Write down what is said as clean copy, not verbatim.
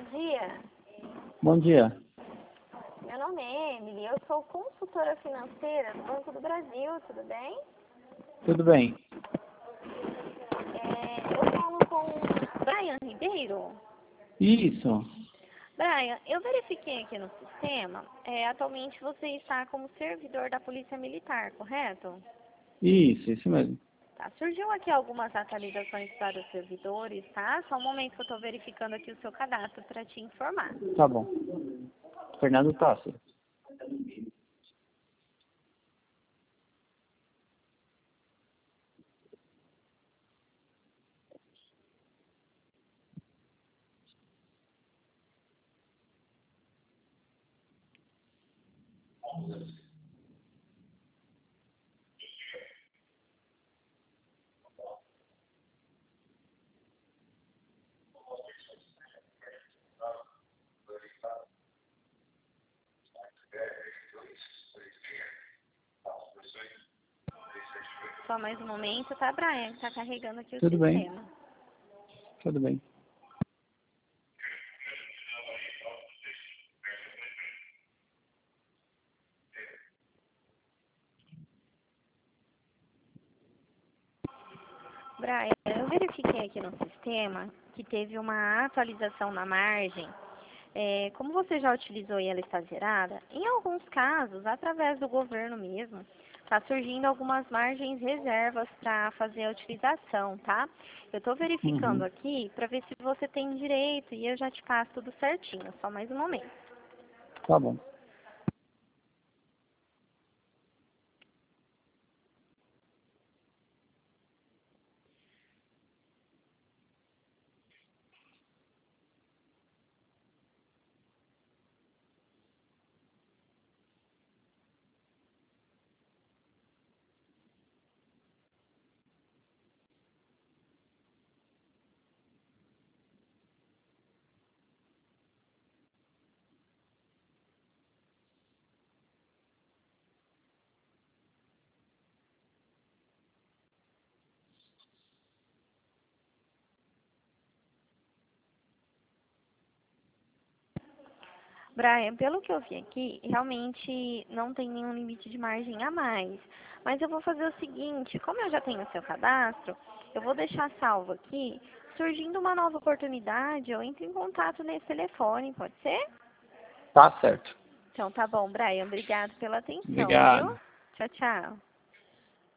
dia. Bom dia. Meu nome é Emily, eu sou consultora financeira do Banco do Brasil, tudo bem? Tudo bem? Eu falo com Brian Ribeiro. Isso. Brian, eu verifiquei aqui no sistema, atualmente você está como servidor da Polícia Militar, correto? Isso mesmo. Tá, surgiu aqui algumas atualizações para os servidores, tá? Só um momento que eu estou verificando aqui o seu cadastro para te informar. Tá bom. Fernando Tassi. Só mais um momento, tá, Brian? Está carregando aqui o Tudo bem. sistema. Tudo bem. Brian, eu verifiquei aqui no sistema que teve uma atualização na margem. Como você já utilizou e ela está zerada, em alguns casos, através do governo mesmo, está surgindo algumas margens reservas para fazer a utilização, tá? Eu estou verificando aqui para ver se você tem direito e eu já te passo tudo certinho. Só mais um momento. Tá bom. Brian, pelo que eu vi aqui, realmente não tem nenhum limite de margem a mais. Mas eu vou fazer o seguinte, como eu já tenho o seu cadastro, eu vou deixar salvo aqui, surgindo uma nova oportunidade, eu entro em contato nesse telefone, pode ser? Tá certo. Então tá bom, Brian, obrigado pela atenção, viu? Obrigado. Tchau, tchau.